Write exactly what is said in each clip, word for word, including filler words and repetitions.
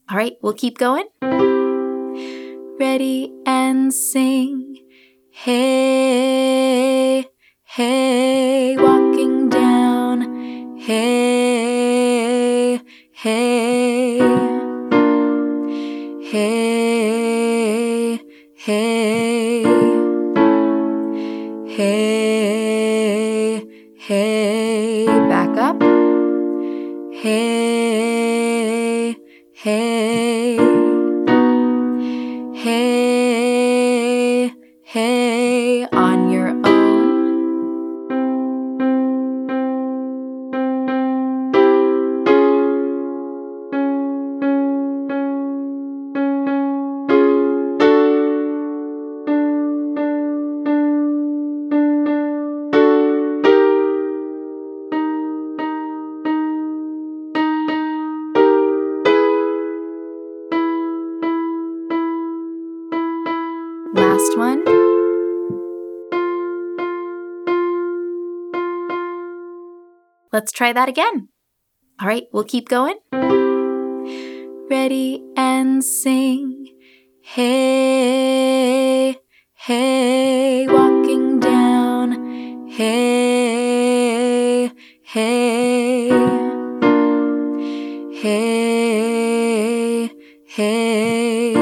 All right, we'll keep going. Ready and sing. Hey, hey, walking down. Hey, hey, hey, hey, hey, hey, back up. Hey, hey, hey, hey, on your own. Last one. Let's try that again. All right, we'll keep going. Ready and sing. Hey, hey, walking down. Hey, hey, hey, hey,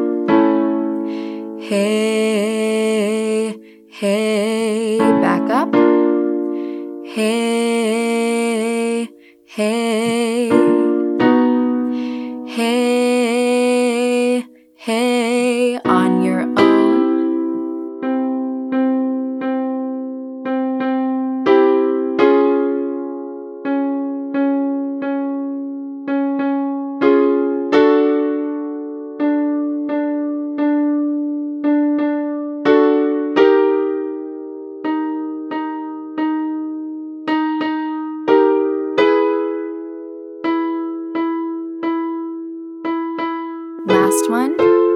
hey, hey, back up. Hey, hey, hey, hey, on your own. Last one.